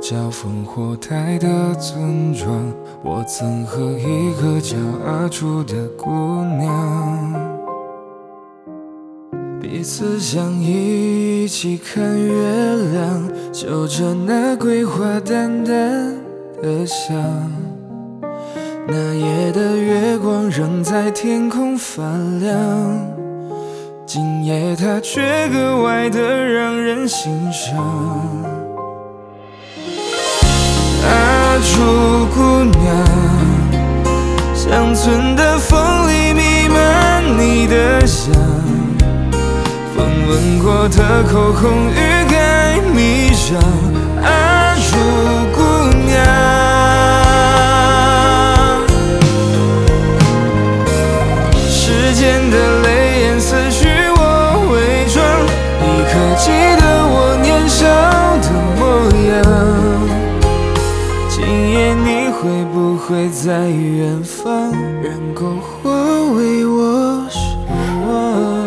叫烽火台的尊装，我曾和一个叫阿朱的姑娘，彼此相依，一起看月亮，就着那桂花淡淡的香。那夜的月光仍在天空发亮，今夜它却格外的让人欣赏。阿朱姑娘，乡村的风里弥漫你的香，风吻过的口红欲盖弥彰。阿朱姑娘，时间的泪眼似许我伪装，你可记得我年少的模样？今夜你会不会在远方，让篝火为我守望？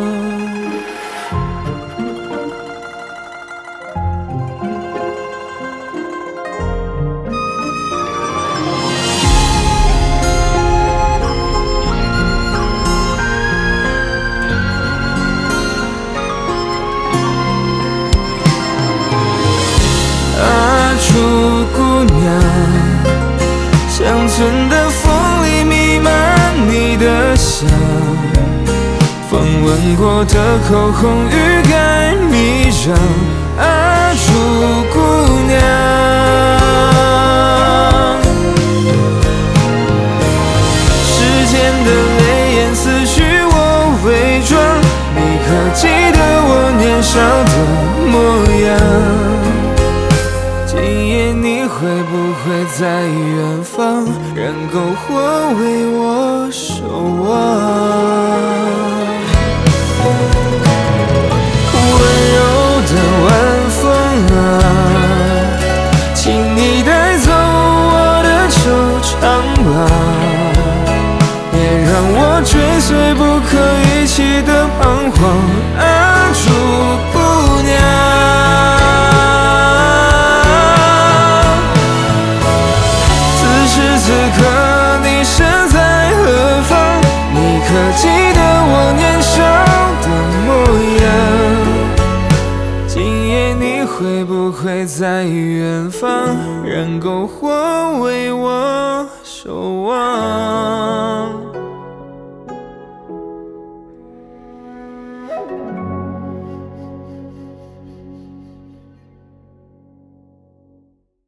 阿朱姑娘，乡村的风里弥漫你的香，风吻过的口红欲盖弥彰。阿朱姑娘，时间的泪眼似许我伪装，你可记得我年少的模样？今夜你会不会在远方，让篝火为我守望？温柔的晚风啊，请你带走我的惆怅吧，别让我追随不可一起的彷徨。阿朱姑娘，此刻你身在何方？你可记得我年少的模样？今夜你会不会在远方，让篝火为我守望？